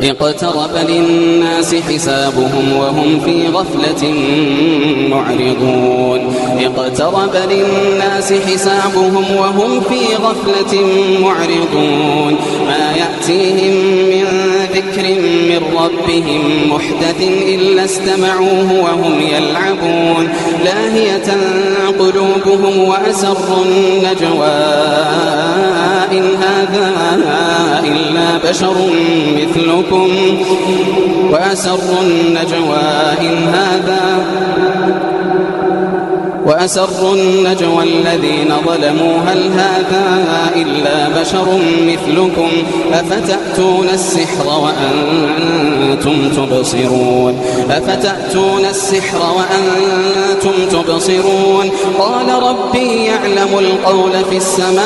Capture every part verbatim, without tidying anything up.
اقترب للناس حسابهم وهم في غفلة معرضون اقترب للناس حسابهم وهم في غفلة معرضون ما يأتيهم من ذكر من ربهم محدث إلا استمعوه وهم يلعبون لاهية قلوبهم وأسروا النجوى إن هذا إلا بشر مثلكم وأسروا النجوى إن هذا وأسروا النجوى الذين ظلموا هل هذا إلا بشر مثلكم أفتأتون السحر وأنتم تبصرون أفتأتون السحر وأنتم تبصرون قال ربي يعلم القول في السماء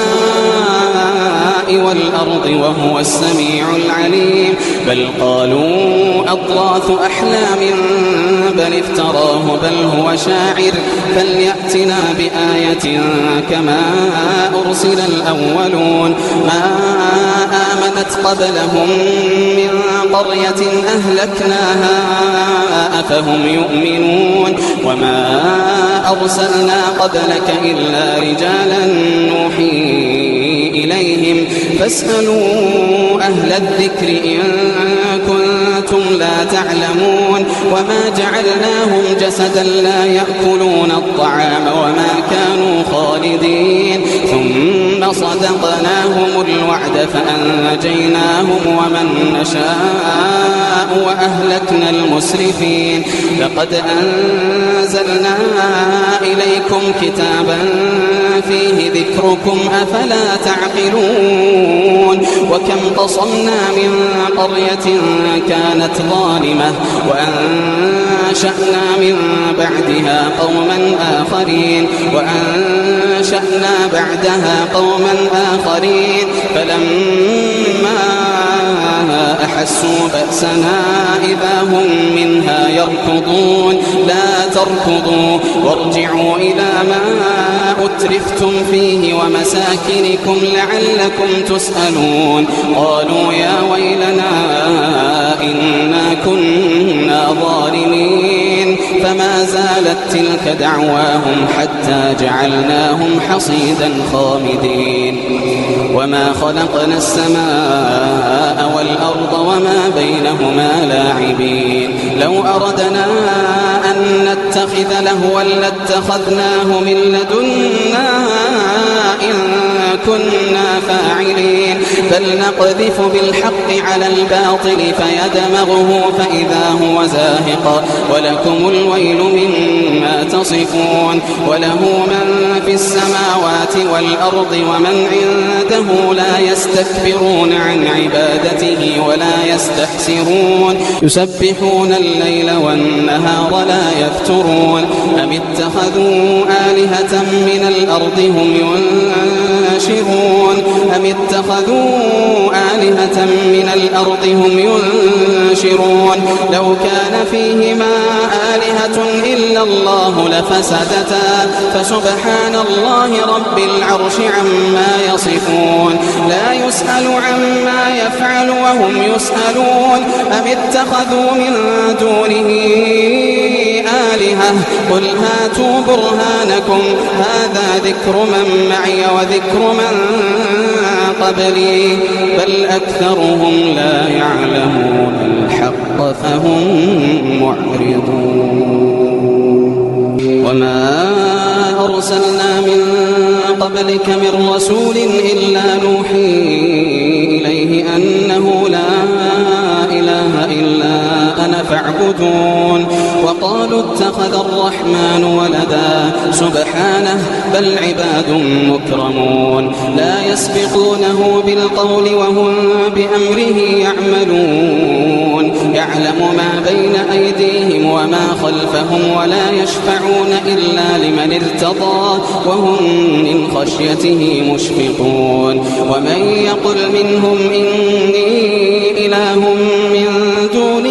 والأرض وهو السميع العليم بل قالوا أضغاث أحلام بل افتراه بل هو شاعر فليأتنا بآية كما أرسل الأولون ما آمنت قبلهم من قرية أهلكناها أفهم يؤمنون وما أرسلنا قبلك إلا رجالا نوحي إليهم فاسألوا أهل الذكر إن كنتم لا تعلمون وما جعلناهم جسدا لا يأكلون الطعام وما كانوا خالدين ثم صدقناهم الوعد فأنجيناهم ومن نشاء وأهلكنا المسرفين لقد أنزلنا إليكم كتابا فيه ذكركم أفلا تعقلون وكم قصمنا من قرية كانت ظالمة وأنشأنا من بعدها قوما آخرين وأنشأنا بعدها قوما آخرين فلما أحسوا بأسنا إذا هم منها يركضون لا تركضوا وارجعوا إلى ما أترفتم فيه ومساكنكم لعلكم تسألون قالوا يا ويلنا إنا كنا ظالمين فما زالت تلك دعواهم حتى جعلناهم حصيدا خامدين وما خلقنا السماء والأرض وما بينهما لاعبين لو أردنا أن نتخذ لهوا لاتخذناه من لدنا إن كنا فاعلين بل نقذف بالحق على الباطل فيدمغه فإذا هو زاهق ولكم الويل مما تصفون وله من في السماوات والأرض ومن عنده لا يستكبرون عن عبادته ولا يستحسرون يسبحون الليل والنهار لا يفترون أم اتخذوا آلهة من الأرض هم ينشرون أم اتخذوا آلهة من الأرض هم ينشرون لو كان فيهما آلهة إلا الله لفسدتا فسبحان الله رب العرش عما يصفون لا يسأل عما يفعل وهم يسألون أم اتخذوا من دونه آلهة قل هاتوا برهانكم هذا ذكر من معي وذكر من قبلي بل أكثرهم لا يعلمون الحق فهم معرضون وما أرسلنا من قبلك من رسول إلا نوحي إليه أنه لا إله إلا أنا فاعبدون وقالوا اتخذ الرحمن ولدا سبحانه بل عباد مكرمون لا يسبقونه بالقول وهم بأمره يعملون يعلم ما بين أيديهم وما خلفهم ولا يشفعون إلا لمن ارتضى وهم من خشيته مشفقون ومن يقل منهم إني إله من دونه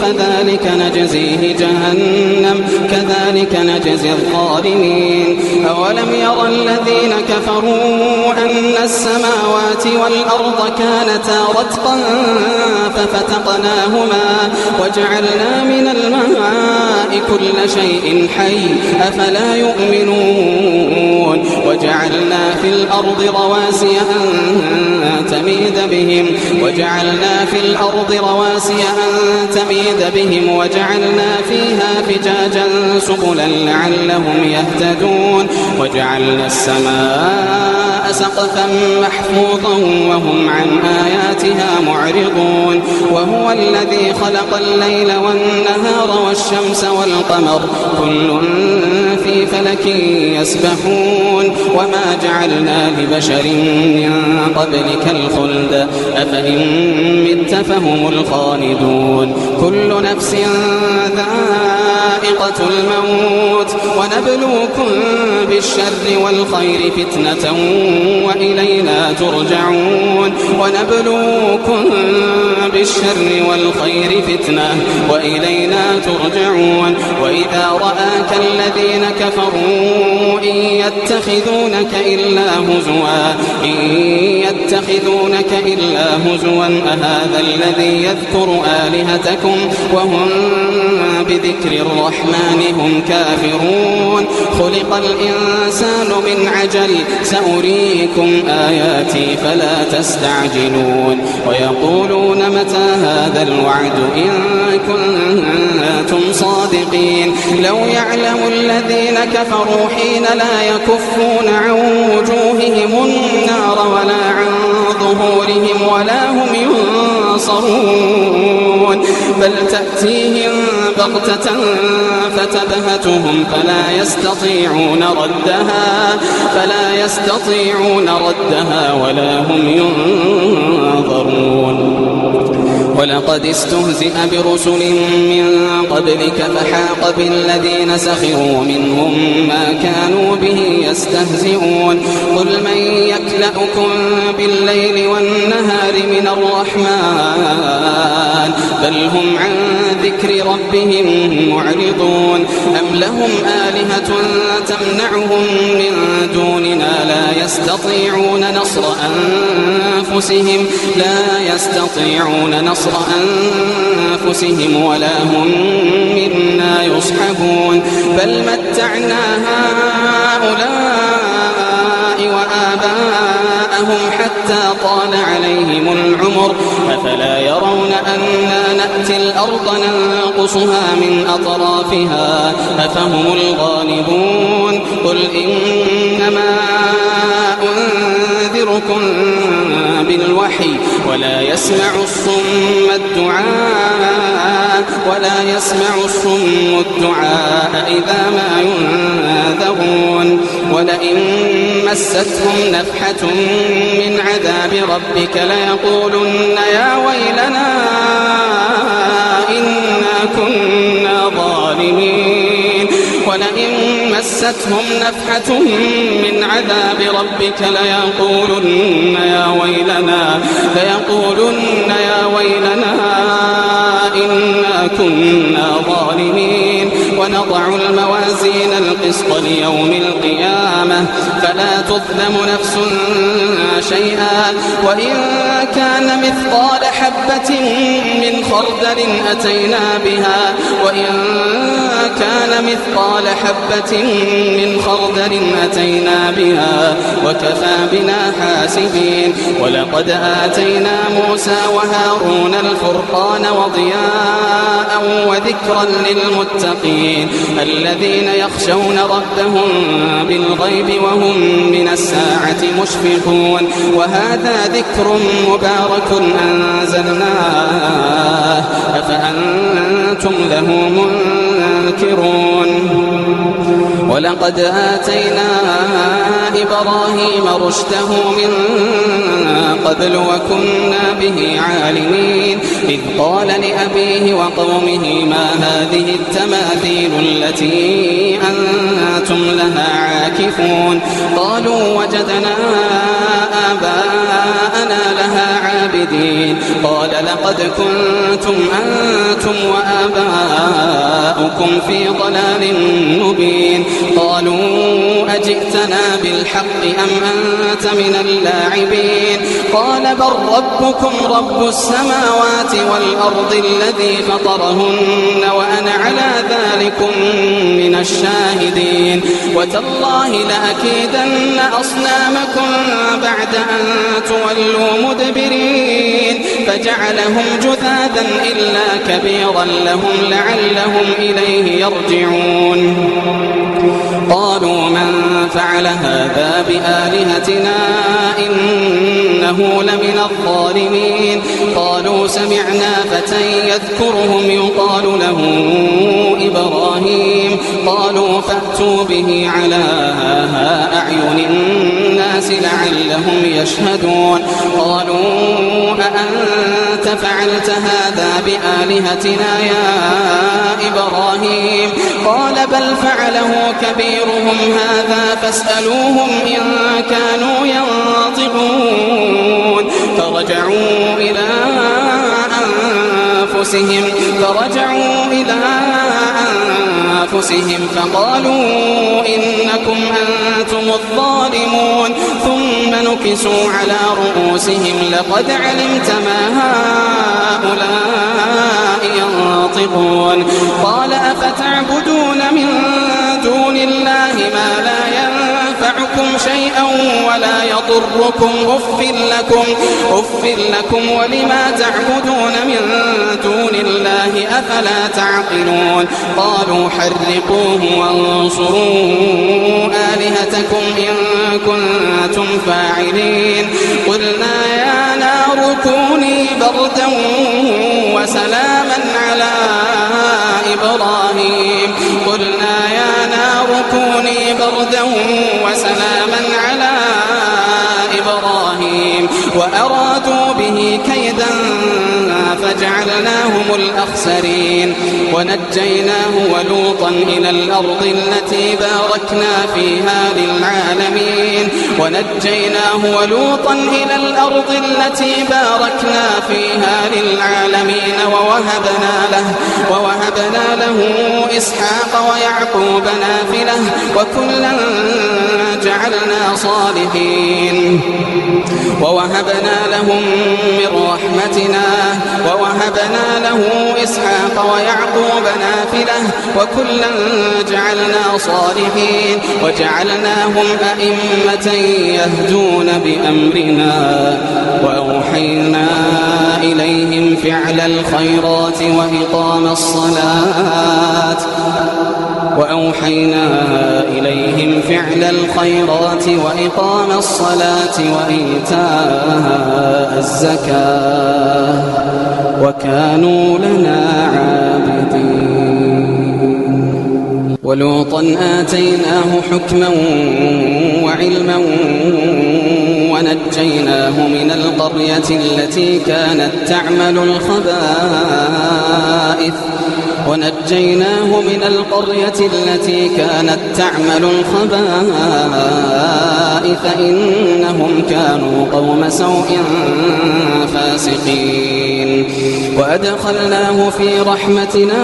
فذلك نجزيه جهنم كذلك نجزي الظالمين. أولم ير الذين كفروا أن السماوات والأرض كانتا رتقا ففتقناهما وجعلنا من الماء كل شيء حي أفلا يؤمنون. وجعلنا في الأرض رواسي أن تميد بهم وجعلنا في الأرض رواسي أن تميد بهم وجعلنا فيها فجاجا سبلا لعلهم يهتدون. وجعلنا السماء سقفا محفوظا وهم عن آياتها معرضون. وهو الذي خلق الليل والنهار والشمس والقمر كل في فلك يسبحون. وما جعلنا لبشر من قبلك الخلد أفإن مت فهم الخالدون. كل نفس ذائقة الموت ونبلوكم بالشر والخير فتنة وإلينا ترجعون. ونبلوكم بالشر والخير فتنة وإلينا ترجعون. وإذا رآك الذين كفروا إن يتخذونك إلا هزوا إن يتخذونك إلا هزوا أهذا الذي يذكر آلهتكم وهم بذكر الرحمن هم كافرون. خلق الإنسان من عجل سأريكم آياتي فلا تستعجلون. ويقولون متى هذا الوعد إن كنتم صادقين. لو يعلم الذين كفروا حين لا يكفون عن وجوههم النار ولا عن ظهورهم ولا هم ينصرون بل تأتيهم بغتة فتبهتهم فلا يستطيعون ردها فلا يستطيعون ردها ولا هم ينظرون. ولقد استهزئ برسل من قبلك فحاق بالذين سخروا منهم ما كانوا به يستهزئون. قل من يكلأكم بالليل والنهار من الرحمن بل هم عن ذكر ربهم معرضون. أم لهم آلهة تمنعهم من دوننا لا يستطيعون نصر أنفسهم لا يستطيعون نصر أنفسهم ولا هم منا يصحبون. بل متعنا هؤلاء وآباءهم حتى طال عليهم العمر أفلا يرون أنا نأتي الأرض ننقصها من أطرافها أفهم الغالبون. قل إنما أنذركم بالوحي ولا يسمع الصم الدعاء ولا يسمع الصم الدعاء إذا ما ينذرون. ولئن مستهم نفحة من عذاب ربك ليقولن يا ويلنا إنا كنا ظالمين. ولئن مستهم نفحة من عذاب ربك ليقولن يا ويلنا ليقولن يا ويلنا إنا كنا ظالمين. ونضع الموازين القسط ليوم القيامة فلا تظلم نفس شيئا وإن كان مثقال حبة من خردل أتينا بها وإن كان مثقال حبة من خردل أتينا بها وكفى بنا حاسبين. ولقد آتينا موسى وهارون الفرقان وضياء وذكرا للمتقين الذين يخشون ربهم بالغيب وهم من الساعة مشفقون. وهذا ذكر مبارك أنزلناه أفأنتم له منكرون. ولقد آتينا إبراهيم رشده من قبل وكنا به عالمين. إذ قال لأبيه وقومه ما هذه التماثيل التي أنتم لها عاكفون. قالوا وجدنا آباءنا لها عابدين عابدين قال لقد كنتم أنتم وآباؤكم في ضلال مبين قالوا أجئتنا بالحق أم أنت من اللاعبين قال بل ربكم رب السماوات والأرض الذي فطرهن وأنا على ذلكم من الشاهدين وتالله لأكيدن أصنامكم بعد أن تولوا مدبرين فجعلهم جذاذا إلا كبيرا لهم لعلهم إليه يرجعون قالوا من فعل هذا بآلهتنا إنه لمن الظالمين قالوا سمعنا فتى يذكرهم يقال له إبراهيم قالوا فأتوا به على أعين الناس لعلهم يشهدون قالوا أأنت فعلت هذا بآلهتنا يا إبراهيم قال بل فعله كبيرهم هذا فاسألوهم إن كانوا ينطقون فرجعوا إلى أنفسهم فرجعوا إلى أنفسهم فقالوا إنكم أنتم الظالمون ثم نكسوا على رؤوسهم لقد علمت ما هؤلاء ينطقون قال أفتعبدون من دون الله ما لا ينفعكم شيئا ولا يضركم أف لكم, أف لكم ولما تعبدون من دون الله أفلا تعقلون قالوا حرقوه وانصروا آلهتكم إن كنتم فاعلين قلنا يا نار كوني بردا وسلاما على إبراهيم قلنا يا نار كوني بردا وسلاما على إبراهيم وأرادوا به كيدا فجعلناهم الأخسرين ونجيناه ولوطا إلى الأرض التي باركنا فيها للعالمين ونجيناه ولوطا إلى الأرض التي باركنا فيها للعالمين ووهبنا له ووهبنا له إسحاق ويعقوب نافلة وكلا جعلنا صالحين ووهبنا لهم من رحمتنا ووهبنا له إسحاق ويعقوب نافلة وكلا جعلنا صالحين وجعلناهم أئمة يهدون بأمرنا وأوحينا إليهم فعل الخيرات وإقام الصلاة وأوحينا إليهم فعل الخيرات وإقام الصلاة وإيتاء الزكاة وكانوا لنا عابدين ولوطا آتيناه حكما وعلما ونجيناه من القرية التي كانت تعمل الخبائث ونجيناه من القرية التي كانت تعمل الخبائث إنهم كانوا قوم سوء فاسقين وأدخلناه في رحمتنا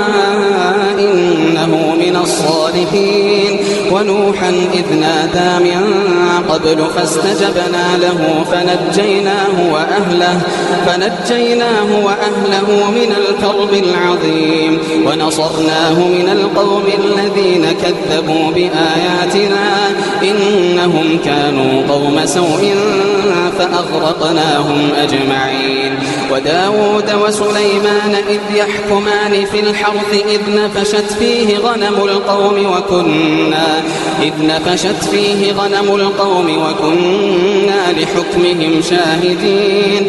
إنه من الصالحين ونوحا إذ نادى من قبل فاستجبنا له فنجيناه وأهله فنجيناه وأهله من الكرب العظيم ونصرناه من القوم الذين كذبوا بآياتنا إنهم كانوا قوم سوء فأغرقناهم أجمعين وداود وسليمان إذ يحكمان في الحرث إذ نفشت فيه غنم القوم وكنا إذ نفشت فيه غنم القوم وكنا لحكمهم شاهدين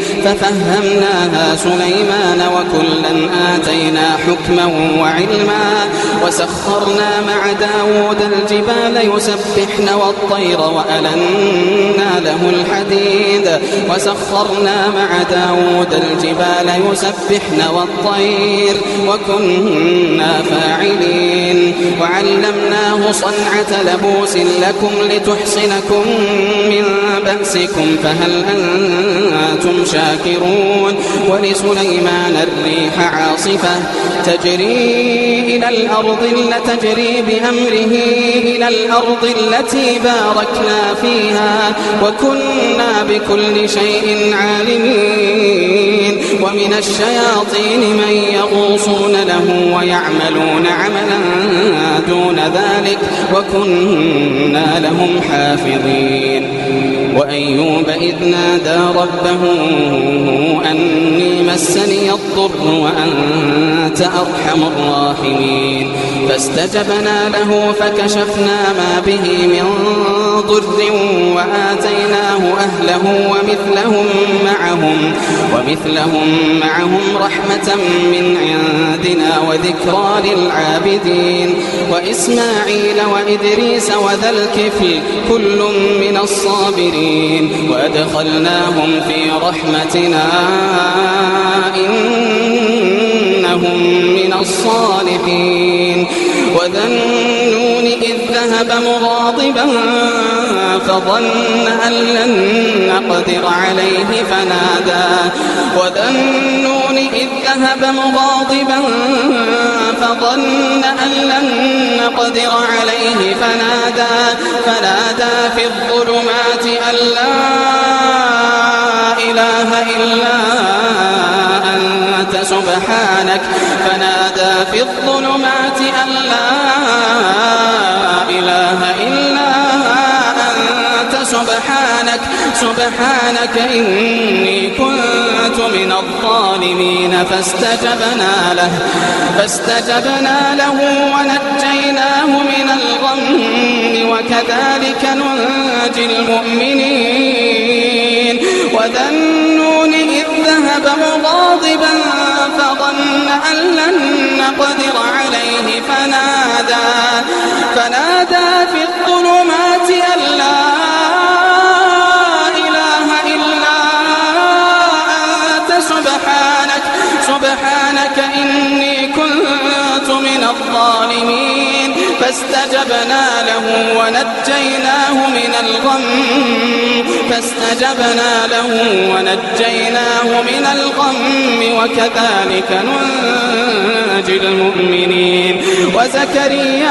ففهمناها سليمان وكلا آتينا حكما وعلما وسخرنا مع داود الجبال يسبحن والطير وألنا له الحديد وسخرنا مع داود الجبال يسبحن والطير وكنا فاعلين وعلمناه صنعة لبوس لكم لتحصنكم من بأسكم فهل أنتم شاكرون ولسليمان الريح عاصفة تجري إلى الأرض تجري بأمره إلى الأرض التي باركنا فيها وكنا بكل شيء عالمين ومن الشياطين من يغوصون له ويعملون عملا دون ذلك وكنا لهم حافظين وأيوب إذ نادى ربه أني مسني الضر وأنت أرحم الراحمين فاستجبنا له فكشفنا ما به من ضر وآتيناه أهله ومثلهم معهم ومثلهم معهم رحمة من عندنا وذكرى للعابدين وإسماعيل وإدريس وذا الكفل كل من الصابرين وأدخلناهم في رحمتنا إنهم من الصالحين وذا النون إذ ذهب مغاضبا فظن أن لن نقدر عليه فنادى وذا النون إذ ذهب مغاضبا فظن أن لن نقدر عليه فنادى فنادى في الظلمات أن لا إله إلا أنت سبحانك فنادى في الظلمات أن لا إله إلا أنت سبحانك سبحانك إني كنت من الظالمين فاستجبنا له فاستجبنا له ونجيناه من الغم وكذلك ننجي المؤمنين وذا النون إذ ذهب مغاضبا فظن أن لن نقدر عليه فنادى فنادى في الظلمات أن لا إله إلا أنت سبحانك سبحانك إني كنت من الظالمين فاستجبنا له ونجيناه من الغم فاستجبنا له ونجيناه من الغم وكذلك ننجي المؤمنين وزكريا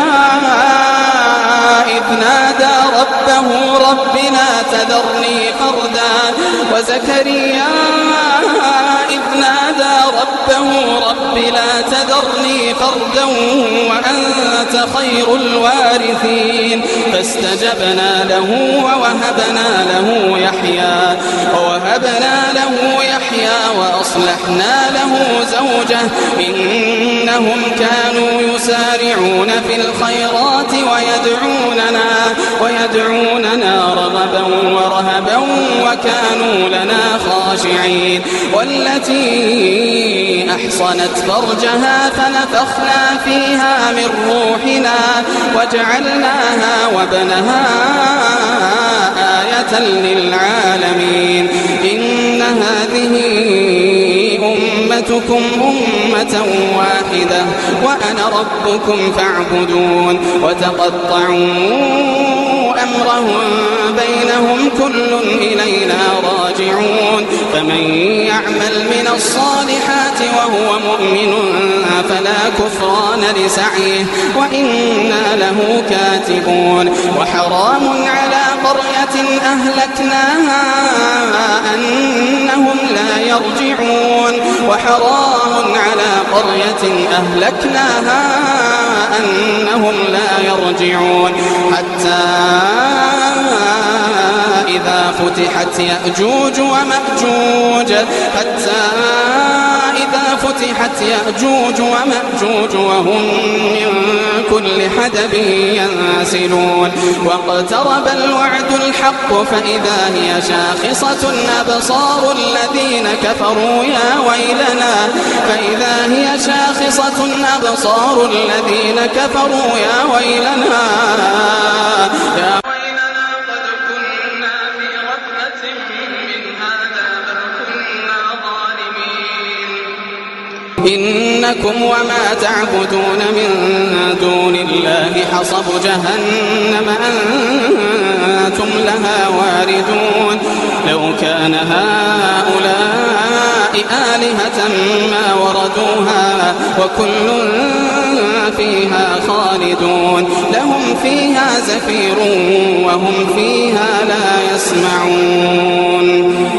إذ نادى ربه رب لا تذرني فردا وزكريا إذ نادى ربه رب لا تذرني فردا وأنت خير الوارثين فاستجبنا له ووهبنا له يحيى ووهبنا له يحيى وأصلحنا له زوجه إنهم كانوا يسارعون في الخيرات ويدعوننا ويدعوننا رغبا ورهبا وكانوا لنا خاشعين والتي أحصنت فرجها فنفخنا فيها من روحنا وجعلناها وابنها آية للعالمين إن هذه أمتكم أمة واحدة وأنا ربكم فاعبدون وتقطعوا أمرهم بينهم كل إلينا راجعون فمن يعمل من الصالحات وهو مؤمن فلا كفران لسعيه وإنا له كاتبون وحرام على قرية أهلكناها أنهم لا يرجعون وحرام على قرية أهلكناها أنهم لا يرجعون حتى إذا فتحت يأجوج ومأجوج حتى إذا فتحت يأجوج ومأجوج وهم من كل حدب ينسلون واقترب الوعد الحق فإذا هي شاخصة أبصار الذين كفروا يا ويلنا فإذا هي شاخصة خاصة أبصار الذين كفروا يا ويلنا يا ويلنا قد كنا في غفلة من هذا بل كنا ظالمين إنكم وما تعبدون من دون الله حصب جهنم أنتم لها واردون لو كان هؤلاء آلهة ما وردوها وكل فيها خالدون لهم فيها زفير وهم فيها لا يسمعون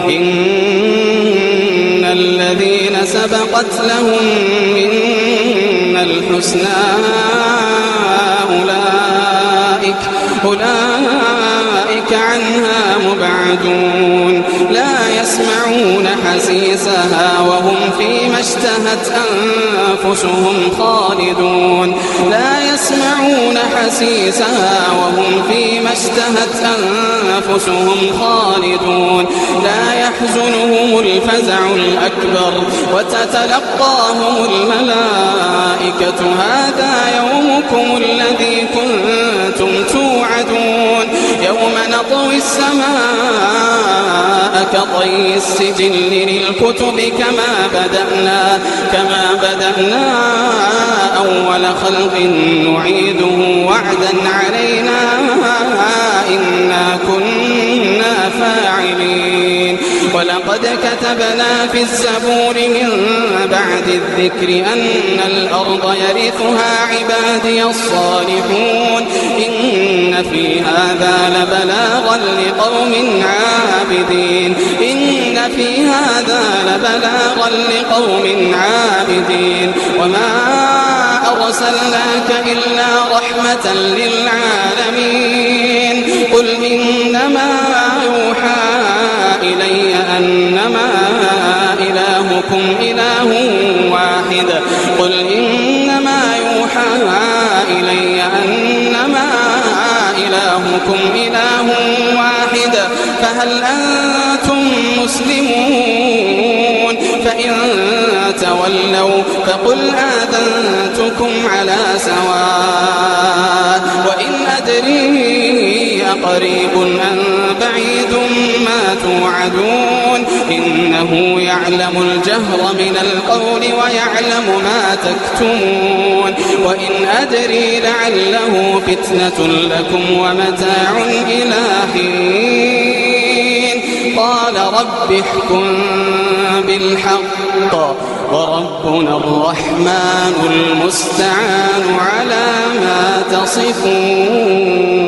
إن الذين سبقت لهم منا الحسنى أولئك أولئك عنها مبعدون لا يسمعون حسيسها وهم فيما اشتهت أنفسهم خالدون لا يسمعون حسيسها وهم فيما اشتهت أنفسهم خالدون لا يحزنهم الفزع الأكبر وتتلقاهم الملائكة هذا يومكم الذي كنتم توعدون يوم نطوي السماء كطي السجل للكتب كما بدأنا كما بدأنا أول خلق نعيده وعدا علينا إنا كنا فاعلين ولقد كتبنا في الزبور من بعد الذكر أن الأرض يرثها عبادي الصالحون إن في هذا لبلاغا لقوم عابدين إن في هذا لبلاغا لقوم عابدين وما أرسلناك إلا رحمة للعالمين قل إنما يوحى إلي أنما إلهكم إله واحد قل إنما يوحى إلي أنما إلهكم إله واحد فهل أنتم مسلمون فإن تولوا فقل آذنتكم على سواء وإن أدري أقريب أم بعيد ما توعدون إنه يعلم الجهر من القول ويعلم ما تكتمون وإن أدري لعله فتنة لكم ومتاع إلى حين قال رب احكم بالحق وربنا الرحمن المستعان على ما تصفون.